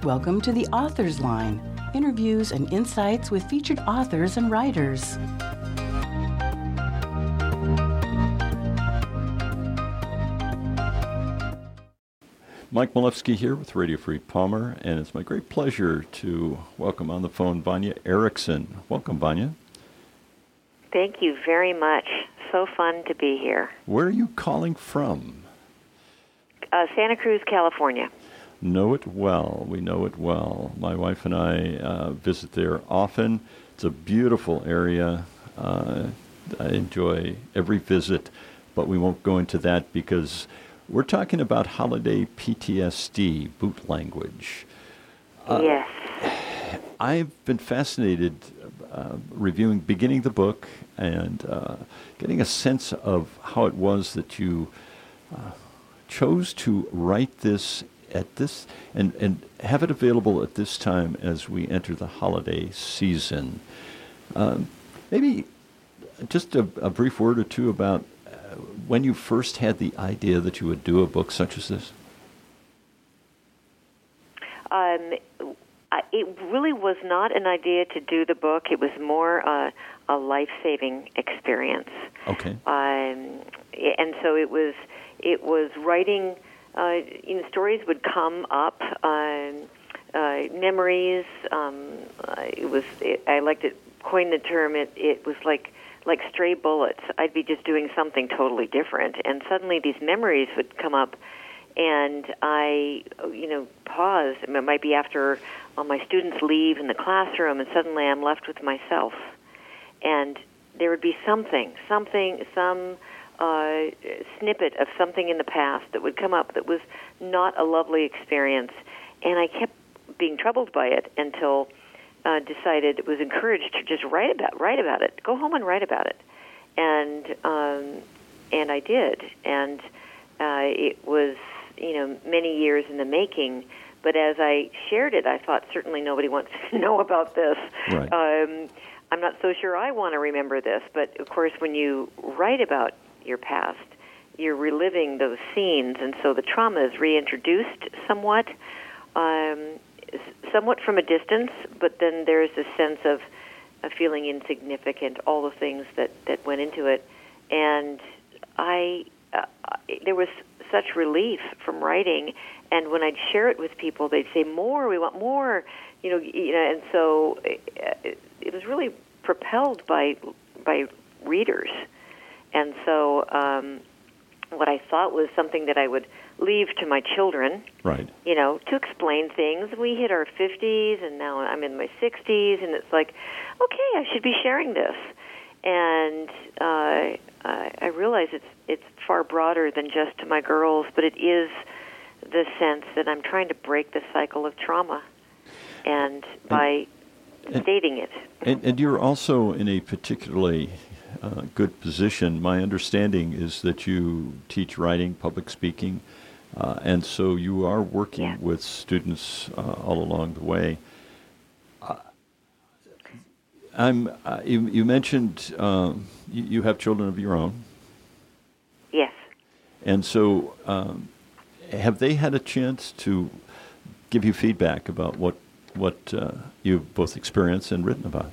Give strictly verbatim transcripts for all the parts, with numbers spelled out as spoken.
Welcome to the Author's Line, interviews and insights with featured authors and writers. Mike Malefsky here with Radio Free Palmer, and it's my great pleasure to welcome on the phone Vanya Erickson. Welcome, Vanya. Thank you very much. So fun to be here. Where are you calling from? Uh, Santa Cruz, California. Know it well. We know it well. My wife and I uh, visit there often. It's a beautiful area. Uh, I enjoy every visit, but we won't go into that because we're talking about holiday P T S D, boot language. Uh, yes. I've been fascinated uh, reviewing, beginning the book and uh, getting a sense of how it was that you uh, chose to write this at this and, and have it available at this time as we enter the holiday season. Um, maybe just a, a brief word or two about when you first had the idea that you would do a book such as this? Um, it really was not an idea to do the book. It was more uh, a life-saving experience. Okay. Um, and so it was. It was writing. Uh, you know, stories would come up. Um, uh, memories. Um, uh, it was. It, I liked it. Coined the term. It. It was like. like stray bullets. I'd be just doing something totally different, and suddenly these memories would come up, and I, you know, pause. It might be after all my students leave in the classroom, and suddenly I'm left with myself, and there would be something, something, some uh, snippet of something in the past that would come up that was not a lovely experience, and I kept being troubled by it until Uh, decided it was encouraged to just write about write about it. Go home and write about it, and um, and I did, and uh, it was you know many years in the making. But as I shared it, I thought certainly nobody wants to know about this. Right. Um, I'm not so sure I want to remember this, but of course, when you write about your past, you're reliving those scenes, and so the trauma is reintroduced somewhat. Um, somewhat from a distance, but then there's a sense of, of feeling insignificant, all the things that, that went into it. And I, uh, there was such relief from writing, and when I'd share it with people, they'd say, more, we want more, you know, you know and so it, it was really propelled by, by readers. And so um, what I thought was something that I would leave to my children, right? You know, to explain things. We hit our fifties, and now I'm in my sixties, and it's like, okay, I should be sharing this. And uh, I realize it's it's far broader than just to my girls, but it is the sense that I'm trying to break the cycle of trauma, and by and, stating it. And, and you're also in a particularly uh, good position. My understanding is that you teach writing, public speaking. Uh, and so you are working yeah. with students uh, all along the way. Uh, I'm. Uh, you, you mentioned um, you, you have children of your own. Yes. And so, um, have they had a chance to give you feedback about what what uh, you've both experienced and written about?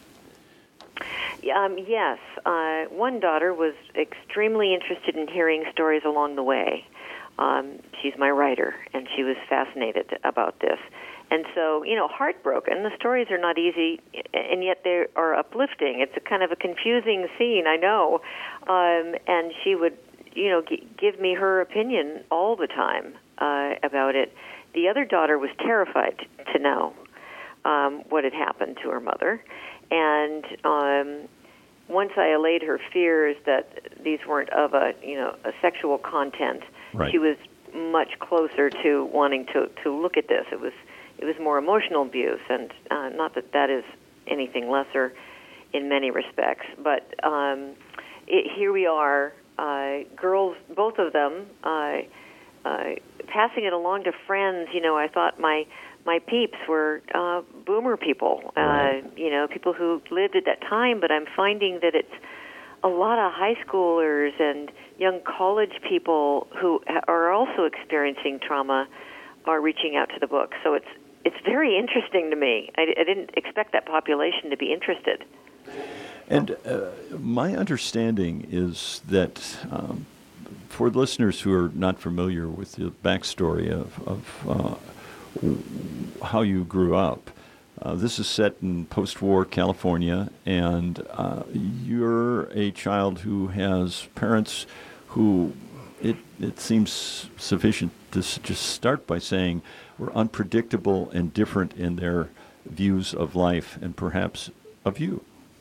Um, yes. Uh, one daughter was extremely interested in hearing stories along the way. Um, she's my writer, and she was fascinated about this. And so, you know, heartbroken. The stories are not easy, and yet they are uplifting. It's a kind of a confusing scene, I know. Um, and she would, you know, g- give me her opinion all the time uh, about it. The other daughter was terrified to know um, what had happened to her mother. And um, once I allayed her fears that these weren't of a, you know, a sexual content, right. She was much closer to wanting to, to look at this. It was it was more emotional abuse, and uh, not that that is anything lesser in many respects. But um, it, here we are, uh, girls, both of them, uh, uh, passing it along to friends. You know, I thought my my peeps were uh, boomer people, right. uh, you know, people who lived at that time. But I'm finding that it's a lot of high schoolers and young college people who are also experiencing trauma are reaching out to the book. So it's it's very interesting to me. I, I didn't expect that population to be interested. And uh, my understanding is that um, for listeners who are not familiar with the backstory of, of uh, how you grew up, uh, this is set in post-war California, and uh, you're a child who has parents who, it, it seems sufficient to s- just start by saying, were unpredictable and different in their views of life and perhaps of you.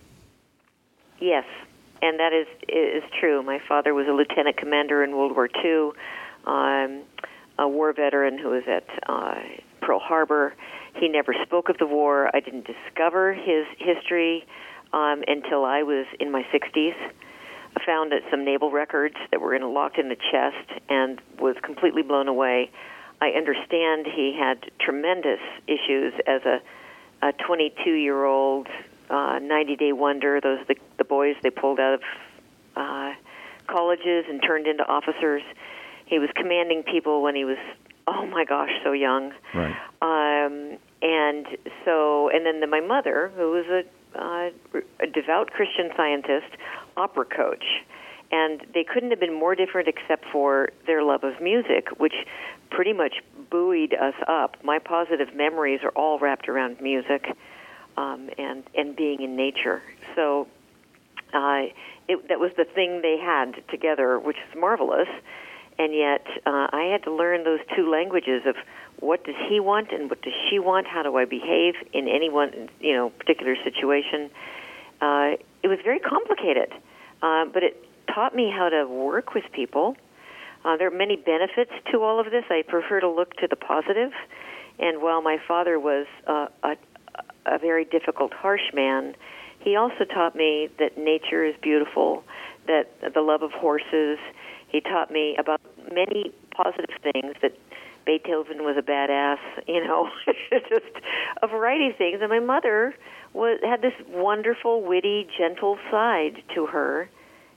Yes, and that is is true. My father was a lieutenant commander in World War Two, um, a war veteran who was at uh, Pearl Harbor. He never spoke of the war. I didn't discover his history um, until I was in my sixties. I found that some naval records that were in, locked in the chest and was completely blown away. I understand he had tremendous issues as a, a twenty-two-year-old uh, ninety-day wonder. Those the, the boys they pulled out of uh, colleges and turned into officers. He was commanding people when he was, oh my gosh, so young. Right. Um, and so, and then the, my mother, who was a, uh, a devout Christian Scientist, opera coach. And they couldn't have been more different except for their love of music, which pretty much buoyed us up. My positive memories are all wrapped around music um, and, and being in nature. So uh, it, that was the thing they had together, which is marvelous. And yet uh, I had to learn those two languages of what does he want and what does she want? How do I behave in any one, you know, particular situation? Uh, it was very complicated, uh, but it taught me how to work with people. Uh, there are many benefits to all of this. I prefer to look to the positive. And while my father was uh, a, a very difficult, harsh man, he also taught me that nature is beautiful, that the love of horses. He taught me about many positive things, that Beethoven was a badass, you know, just a variety of things. And my mother was had this wonderful, witty, gentle side to her,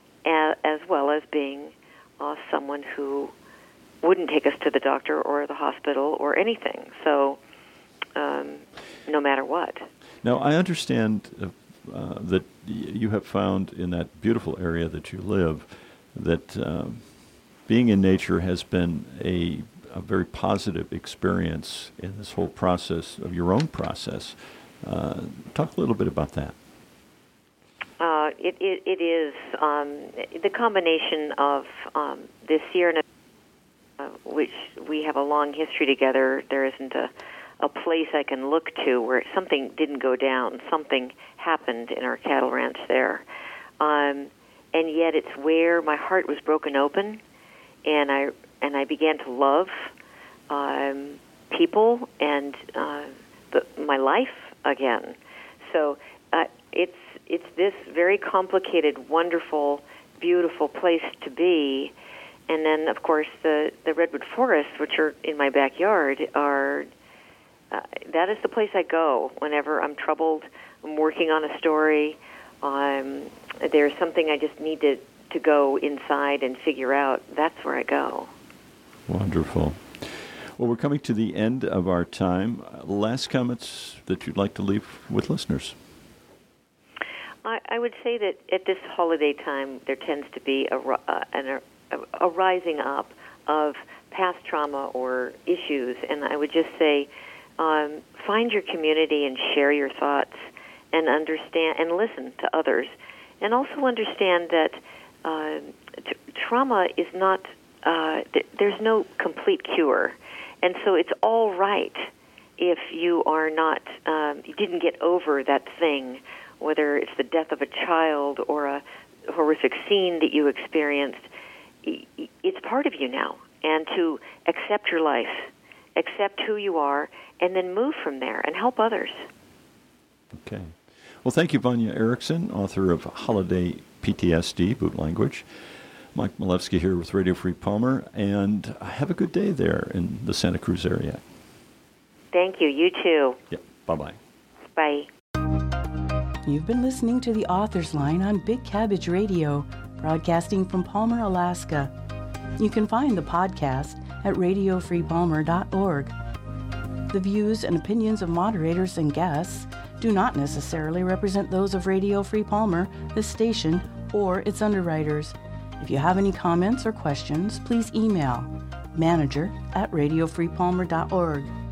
as well as being uh, someone who wouldn't take us to the doctor or the hospital or anything. So, um, no matter what. Now, I understand uh, uh, that y- you have found in that beautiful area that you live that um, being in nature has been a, a very positive experience in this whole process of your own process. Uh, talk a little bit about that. Uh, it, it, it is um, the combination of um, the Sierra Nevada, uh, which we have a long history together. There isn't a, a place I can look to where something didn't go down. Something happened in our cattle ranch there. Um, and yet it's where my heart was broken open, and I and I began to love um, people and uh, the, my life again. So uh, it's it's this very complicated, wonderful, beautiful place to be. And then, of course, the, the redwood forests, which are in my backyard, are uh, that is the place I go whenever I'm troubled. I'm working on a story. Um, there's something I just need to, to go inside and figure out. That's where I go. Wonderful. Well, we're coming to the end of our time. Uh, last comments that you'd like to leave with listeners? I, I would say that at this holiday time, there tends to be a, uh, an, a, a rising up of past trauma or issues, and I would just say um, find your community and share your thoughts and understand and listen to others, and also understand that uh, t- trauma is not, uh, th- there's no complete cure, and so it's all right if you are not, um, you didn't get over that thing, whether it's the death of a child or a horrific scene that you experienced. It's part of you now. And to accept your life, accept who you are, and then move from there and help others. Okay. Well, thank you, Vanya Erickson, author of Holiday P T S D, Boot Language. Mike Milewski here with Radio Free Palmer, and have a good day there in the Santa Cruz area. Thank you. You too. Yep. Bye-bye. Bye. You've been listening to The Author's Line on Big Cabbage Radio, broadcasting from Palmer, Alaska. You can find the podcast at radio free palmer dot org. The views and opinions of moderators and guests do not necessarily represent those of Radio Free Palmer, this station, or its underwriters. If you have any comments or questions, please email manager at radio free palmer dot org.